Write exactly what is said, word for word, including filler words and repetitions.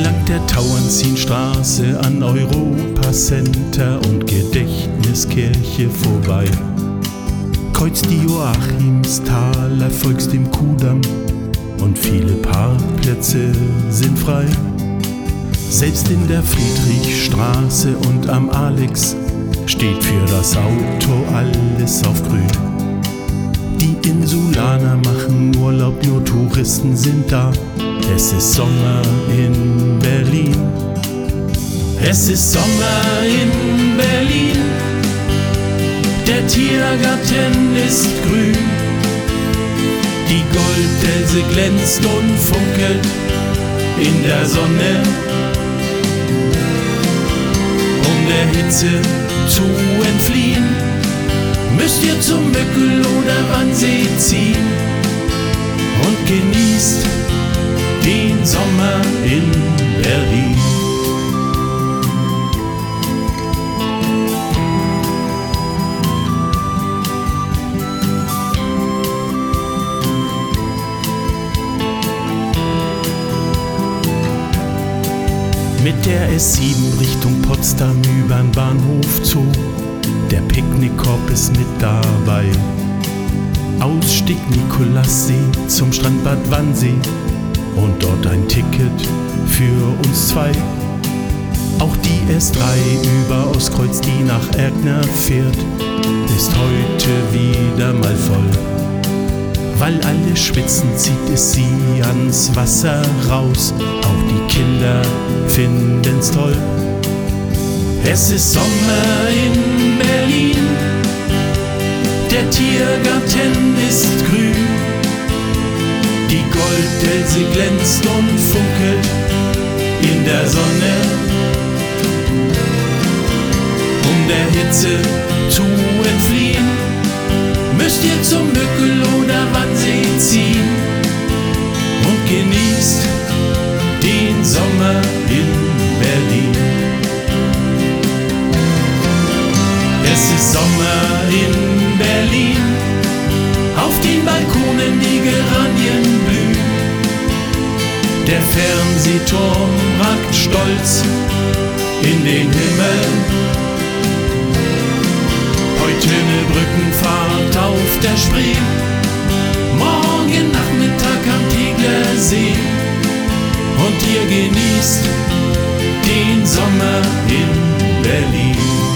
Entlang der Tauentzienstraße an Europa-Center und Gedächtniskirche vorbei. Kreuzt die Joachimsthaler, folgst dem Kudamm und viele Parkplätze sind frei. Selbst in der Friedrichstraße und am Alex steht für das Auto alles auf grün. Die Insulaner machen Urlaub, nur Touristen sind da. Es ist Sommer in Berlin. Es ist Sommer in Berlin. Der Tiergarten ist grün. Die Goldelse glänzt und funkelt in der Sonne. Um der Hitze zu entfliehen, müsst ihr zum Mückel- oder Wannsee ziehen und genießt den Sommer in Berlin. Mit der S sieben Richtung Potsdam übern Bahnhof Zoo. Der Picknickkorb ist mit dabei. Ausstieg Nikolassee zum Strandbad Wannsee und dort ein Ticket für uns zwei. Auch die S drei über Ostkreuz, die nach Erkner fährt, ist heute wieder mal voll. Weil alle schwitzen, zieht es sie ans Wasser raus. Auch die Kinder finden's toll. Es ist Sommer in Berlin. Der Tiergarten ist grün. Die Goldelse glänzt und funkelt in der Sonne. Um der Hitze zu entfliehen, müsst ihr zum Mückel- oder Wannsee ziehen und genießt den Sommer in Berlin. Es ist Sommer in Berlin, auf den Balkonen die Geranien blühen. Der Fernsehturm ragt stolz in den Himmel. Heute eine Brückenfahrt auf der Spree, morgen Nachmittag am Tegersee. Und ihr genießt den Sommer in Berlin.